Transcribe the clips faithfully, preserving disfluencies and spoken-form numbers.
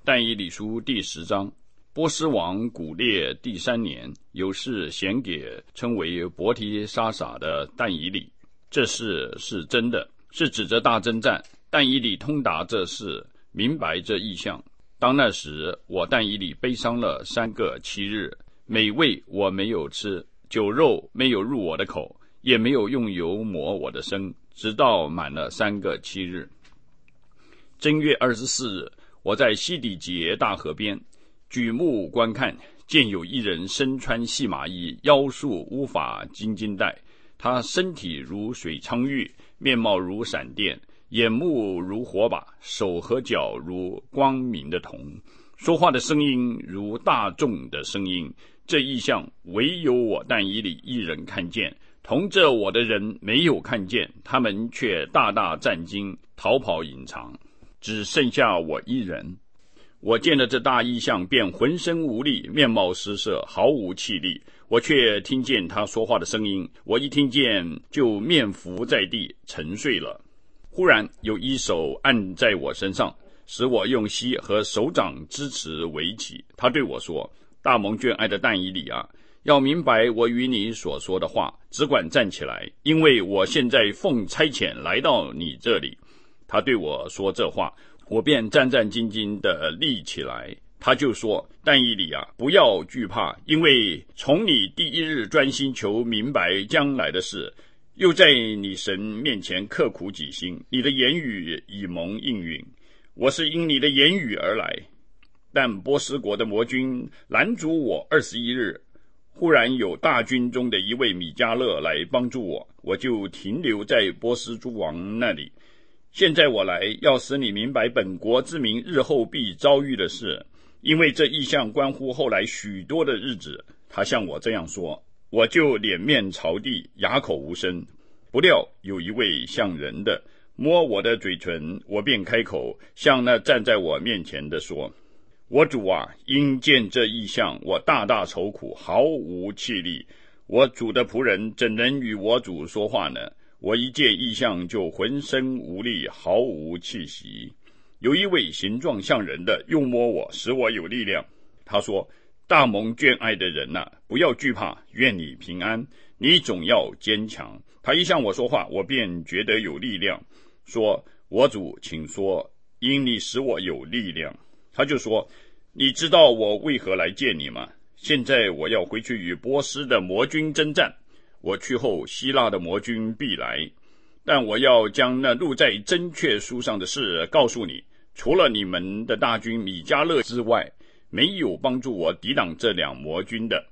但以理书第十章，波斯王古列第三年，有事显给称为伯提沙撒的但以理。这事是真的，是指着大征战。但以理通达这事，明白这意象。当那时，我但以理悲伤了三个七日，美味我没有吃，酒肉没有入我的口，也没有用油抹我的身，直到满了三个七日。正月二十四日，我在西底结大河边举目观看，见有一人身穿细麻衣，腰束乌法金金带，他身体如水苍玉，面貌如闪电，眼目如火把，手和脚如光明的铜，说话的声音如大众的声音。这异象唯有我但以理一人看见，同着我的人没有看见，他们却大大战惊，逃跑隐藏，只剩下我一人。我见了这大异象，便浑身无力，面貌失色，毫无气力。我却听见他说话的声音，我一听见就面伏在地，沉睡了。忽然有一手按在我身上，使我用膝和手掌支持围起。他对我说：大蒙眷爱的但以理啊，要明白我与你所说的话，只管站起来，因为我现在奉差遣来到你这里。他对我说这话，我便战战兢兢地立起来。他就说：但以理啊，不要惧怕，因为从你第一日专心求明白将来的事，又在你神面前刻苦己心，你的言语已蒙应允。我是因你的言语而来。但波斯国的魔军拦阻我二十一日，忽然有大军中的一位米迦勒来帮助我，我就停留在波斯诸王那里。现在我来，要使你明白本国之民日后必遭遇的事，因为这异象关乎后来许多的日子。他向我这样说，我就脸面朝地，哑口无声。不料有一位像人的摸我的嘴唇，我便开口，向那站在我面前的说：我主啊，因见这异象，我大大愁苦，毫无气力。我主的仆人怎能与我主说话呢？我一见异象就浑身无力，毫无气息。有一位形状像人的又摸我，使我有力量。他说：大蒙眷爱的人啊，不要惧怕，愿你平安，你总要坚强。他一向我说话，我便觉得有力量，说：我主请说，因你使我有力量。他就说：你知道我为何来见你吗？现在我要回去与波斯的魔军征战，我去后希腊的魔军必来，但我要将那录在真确书上的事告诉你，除了你们的大军米迦勒之外，没有帮助我抵挡这两魔军的。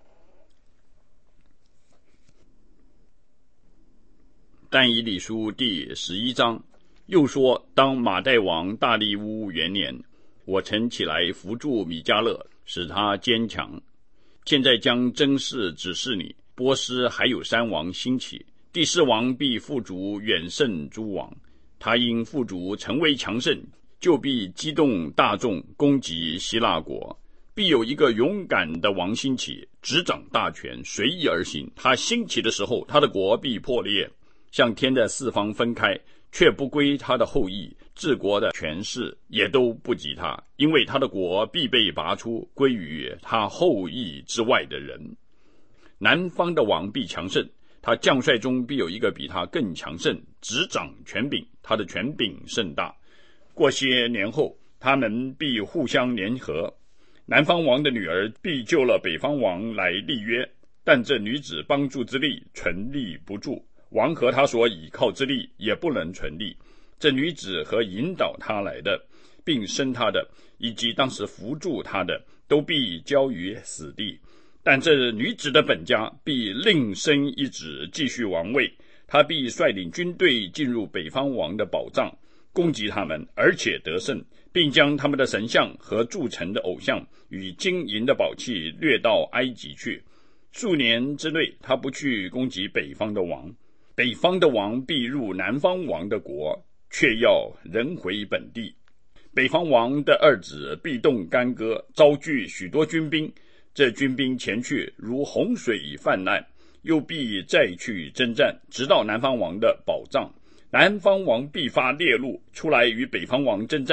但以理书第十一章又说，当马代王大利乌元年，我曾起来扶助米迦勒，使他坚强。现在将真事指示你，波斯还有三王兴起，第四王必富足远胜诸王，他因富足成为强盛，就必激动大众攻击希腊国。必有一个勇敢的王兴起，执掌大权，随意而行。他兴起的时候，他的国必破裂，向天的四方分开，却不归他的后裔，治国的权势也都不及他，因为他的国必被拔出，归于他后裔之外的人。南方的王必强盛，他将帅中必有一个比他更强盛，执掌权柄，他的权柄甚大。过些年后，他们必互相联合，南方王的女儿必救了北方王来立约，但这女子帮助之力存立不住，王和他所倚靠之力也不能存立。这女子和引导他来的，并生他的，以及当时扶助他的，都必交于死地。但这女子的本家必另生一子继续王位，他必率领军队进入北方王的宝藏，攻击他们，而且得胜，并将他们的神像和铸成的偶像与金银的宝器掠到埃及去。数年之内，他不去攻击北方的王，北方的王必入南方王的国，却要人回本地。北方王的二子必动干戈，招聚许多军兵，这军兵前去如洪水泛滥，又必再去征战，直到南方王的宝藏。南方王必发烈怒，出来与北方王征战，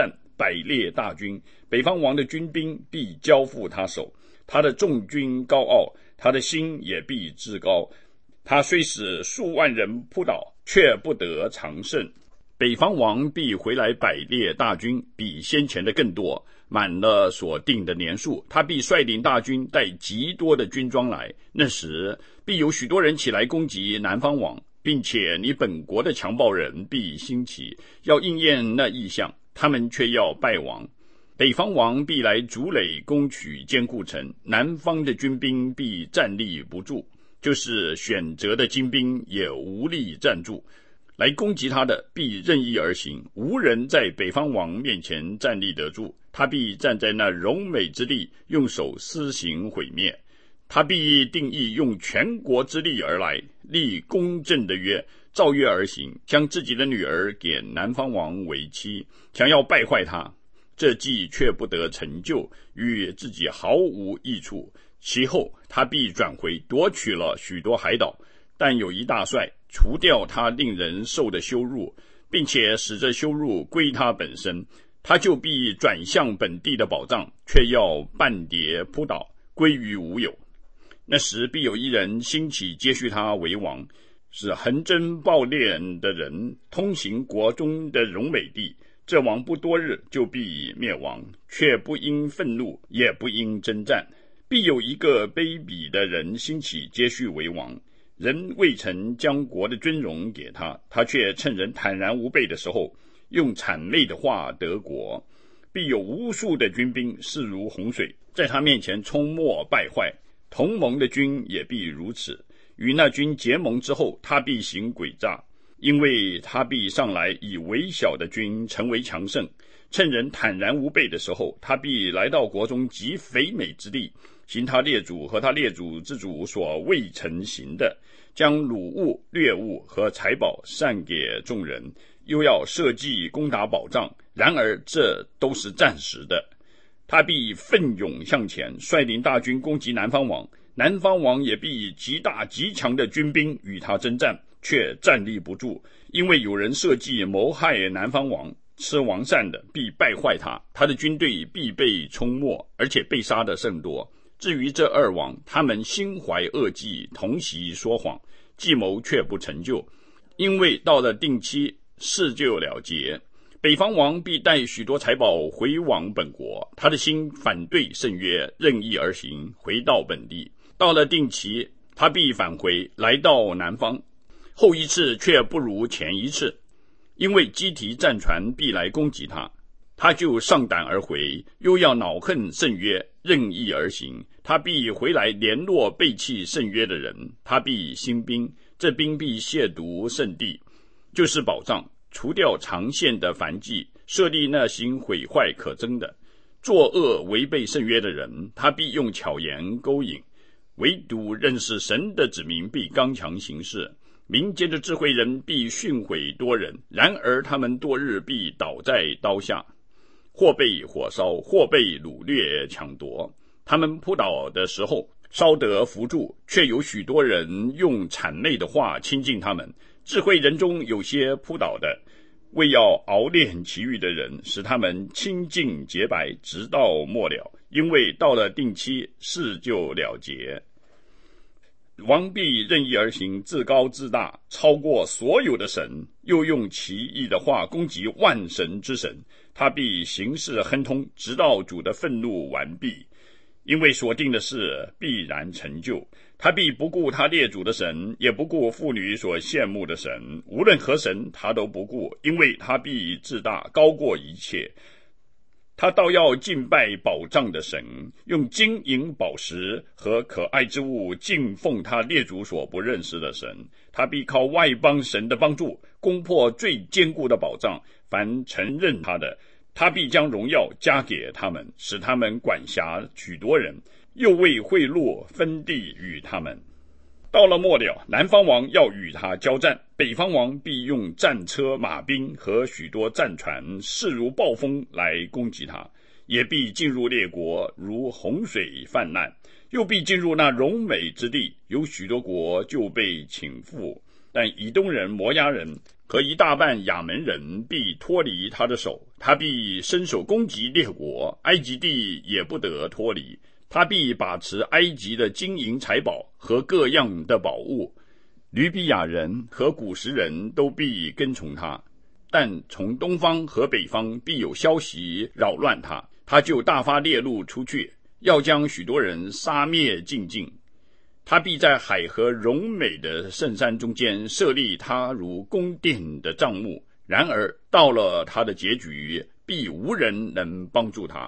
百列大军，北方王的军兵必交付他手。他的众军高傲，他的心也必至高。他虽使数万人扑倒，却不得长胜。北方王必回来百列大军，比先前的更多，满了所定的年数。他必率领大军，带极多的军装来。那时必有许多人起来攻击南方王，并且你本国的强暴人必兴起，要应验那异象，他们却要败亡。北方王必来筑垒攻取坚固城，南方的军兵必站立不住，就是选择的精兵也无力站住。来攻击他的必任意而行，无人在北方王面前站立得住。他必站在那荣美之地，用手施行毁灭。他必定义用全国之力而来，立公正的约，照约而行，将自己的女儿给南方王为妻，想要败坏他。这计却不得成就，与自己毫无益处。其后他必转回，夺取了许多海岛，但有一大帅，除掉他令人受的羞辱，并且使这羞辱归他本身，他就必转向本地的宝藏，却要半跌扑倒，归于无有。那时必有一人兴起接续他为王，是横征暴敛的人，通行国中的荣美地。这王不多日就必灭亡，却不因愤怒，也不因征战。必有一个卑鄙的人兴起接续为王，人未曾将国的尊荣给他，他却趁人坦然无备的时候，用谄媚的话得国。必有无数的军兵势如洪水，在他面前冲没败坏。同盟的军也必如此，与那军结盟之后，他必行诡诈，因为他必上来以微小的军成为强盛。趁人坦然无备的时候，他必来到国中极肥美之地，行他列祖和他列祖之主所未曾行的，将掳物、掠物和财宝散给众人，又要设计攻打宝藏。然而这都是暂时的。他必奋勇向前，率领大军攻击南方王，南方王也必以极大极强的军兵与他征战，却站立不住，因为有人设计谋害南方王，吃王膳的必败坏他，他的军队必被冲没，而且被杀的甚多。至于这二王，他们心怀恶计，同席说谎，计谋却不成就，因为到了定期，事就了结。北方王必带许多财宝回往本国，他的心反对圣约，任意而行，回到本地。到了定期，他必返回，来到南方。后一次却不如前一次，因为基提战船必来攻击他，他就上胆而回，又要恼恨圣约，任意而行。他必回来联络背弃圣约的人，他必兴兵，这兵必亵渎圣地，就是宝藏，除掉长线的燔祭，设立那行毁坏可憎的作恶违背圣约的人，他必用巧言勾引。唯独认识神的子民必刚强行事，民间的智慧人必训诲多人，然而他们多日必倒在刀下，或被火烧，或被掳掠抢夺。他们扑倒的时候稍得扶助，却有许多人用谄媚的话亲近他们。智慧人中有些扑倒的，为要熬炼其余的人，使他们清净洁白，直到末了。因为到了定期，事就了结。王必任意而行，自高自大，超过所有的神，又用奇异的话攻击万神之神。他必行事亨通，直到主的愤怒完毕。因为所定的事必然成就。他必不顾他列祖的神，也不顾妇女所羡慕的神，无论何神他都不顾，因为他必自大，高过一切。他倒要敬拜宝藏的神，用金银宝石和可爱之物敬奉他列祖所不认识的神。他必靠外邦神的帮助，攻破最坚固的宝藏。凡承认他的，他必将荣耀加给他们，使他们管辖许多人，又为贿赂分地与他们。到了末了，南方王要与他交战，北方王必用战车、马兵和许多战船，势如暴风来攻击他，也必进入列国，如洪水泛滥，又必进入那荣美之地，有许多国就被倾覆。但以东人、摩押人和一大半亚门人必脱离他的手， 他必伸手攻击列国，埃及地也不得脱离。他必把持埃及的金银财宝和各样的宝物，吕比亚人和古时人都必跟从他。但从东方和北方必有消息扰乱他，他就大发烈怒出去，要将许多人杀灭尽尽。他必在海和荣美的圣山中间设立他如宫殿的帐幕，然而到了他的结局，必无人能帮助他。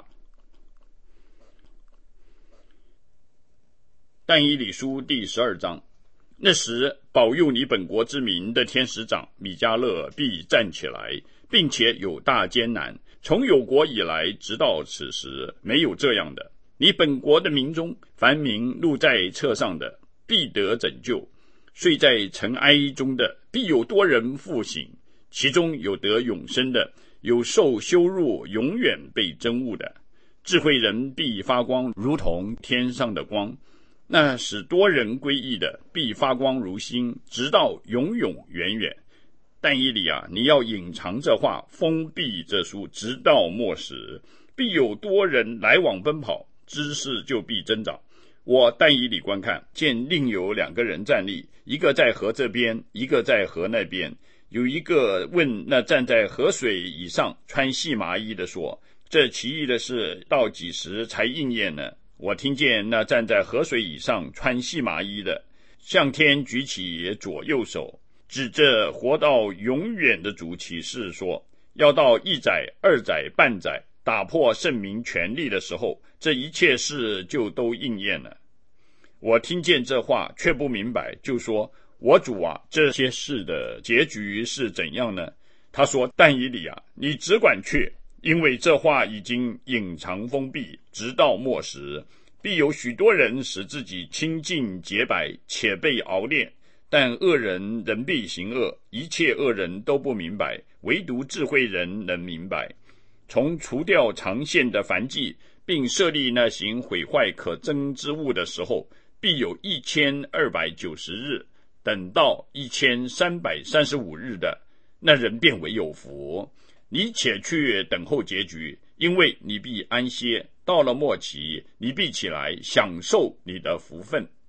但以理书第十二章，那时保佑你本国之民的天使长米迦勒必站起来，并且有大艰难，从有国以来直到此时没有这样的。你本国的民中，凡民录在册上的必得拯救，睡在尘埃中的必有多人复醒，其中有得永生的，有受羞辱永远被憎恶的。智慧人必发光，如同天上的光，那使多人归义的必发光如星，直到永永远远。但以理啊，你要隐藏这话，封闭这书，直到末时，必有多人来往奔跑，知识就必增长。我但以理观看，见另有两个人站立，一个在河这边，一个在河那边。有一个问那站在河水以上穿细麻衣的说，这奇异的事到几时才应验呢？我听见那站在河水以上穿细麻衣的向天举起左右手，指着活到永远的主起誓说，要到一载二载半载打破圣民权力的时候，这一切事就都应验了。我听见这话却不明白，就说，我主啊，这些事的结局是怎样呢？他说，但以理啊，你只管去，因为这话已经隐藏封闭，直到末时，必有许多人使自己清净洁白，且被熬炼。但恶人仍必行恶，一切恶人都不明白，唯独智慧人能明白。从除掉长线的燔祭，并设立那行毁坏可憎之物的时候，必有一千二百九十日，等到一千三百三十五日的，那人便为有福。你且去等候结局，因为你必安歇，到了末期，你必起来享受你的福分。